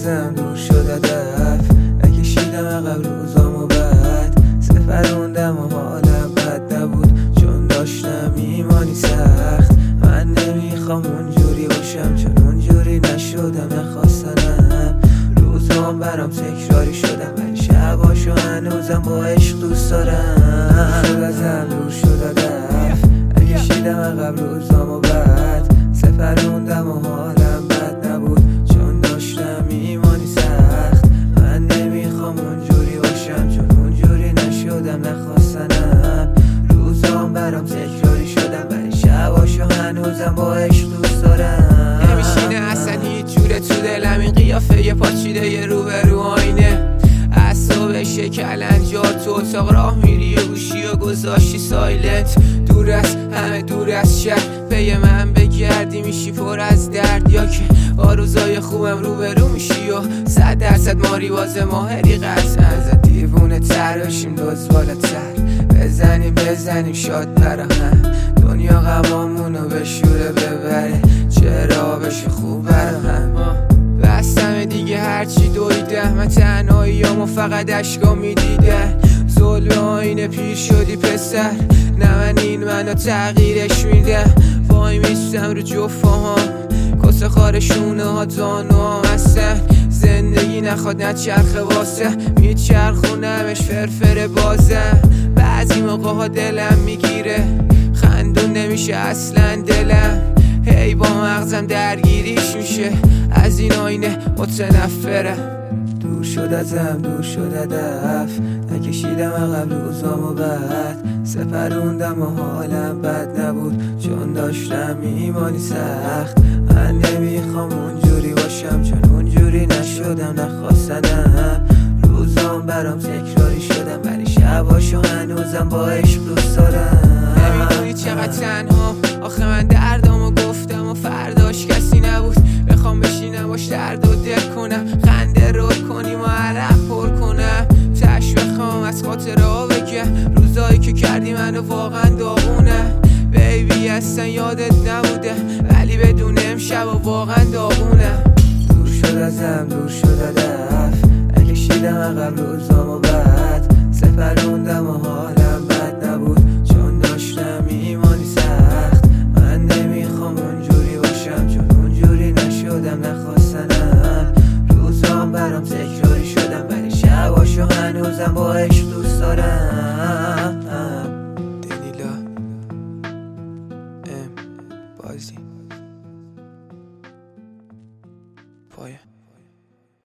ازم دور شد هدف، نکشیدم عقب روزامو بد، سپروندم و حالم بد نبود چون داشتم ایمانی سخت. من نمیخوام اونجوری باشم چون اونجوری نشدم، نخواستنم روزام برام تکراری شدم، ولی شباشو هنوزم با عشق دوست دارم. شد ازم دور شد هدف، نکشیدم عقب روزامو بد، سپروندم و حالم بد نبود چون داشتم ایمانی سخت. من نمیخوام اونجوری باشم چون اونجوری نشدم، نخواستنم روزام برام تکراری شدم، ولی شباشو هنوزم با عشق دوست دارم. نمیشینه اصلا هیچ جوره تو دلم این قیافه پاچیده یه روبرو آینه، اعصاب شکلنجار تو اتاق راه میری و گوشی و گذاشتی سایلنت. دور از همه دور از شهر پی من بگردی میشی پر از درد، یا که با روزای خوبم روبرو میشی و 100% ماری باز ماهری قطعا. از دیوونه تر بشیم دوز بالاتر، بزنیم شاد براهم، دنیا غمامونو به شوره ببره، چرا بشه خوب براهم. بستم دیگه هرچی دویدم، من تنهاییامو فقط اشکا میدیدن. ظلم آینه پیر شدی پسر، نه من این منو تغییرش میدم. وای میستم رو جفاهام، کسه خار شونه ها زانوام هستن. زندگی نخواد نچرخه واسه، میچرخونمش فرفر بازم. بعضی موقع ها دلم میگیره، خندون نمیشه اصلا دلم، هی با مغزم درگیریش میشه، از این آینه متنفرم. دور شد ازم دور شد هدف، نکشیدم عقب روزامو بد، سپروندم و حالم بد نبود چون داشتم ایمانی سخت. من نمیخوام اونجوری باشم چون اونجوری نشدم، نخواستنم روزام برام تکراری شدم، ولی شباشو هنوزم با عشق دوست دارم. نمیدونی چقدر تنها آخه من دردامو گفتم و فرداش کسی نبود بخوام بشینم باش درد و دل کنم، خنده رول کنیم و عرق پر کنم، تش بخوام از خاطرها بگم روزایی که کردی منو واقعا داغونه. بیبی اصلا یادت نبوده ولی بدون امشب و واقعا داغونه. دور شد ازم دور شد هدف، نکشیدم عقب روزامو بد، سپروندم و حالم بد نبود چون داشتم ایمانی سخت. من نمیخوام اونجوری باشم چون اونجوری نشدم، نخواستنم روزام برام تکراری شدم، ولی شباشو هنوزم با عشق دوست دارم. دنیلا بازی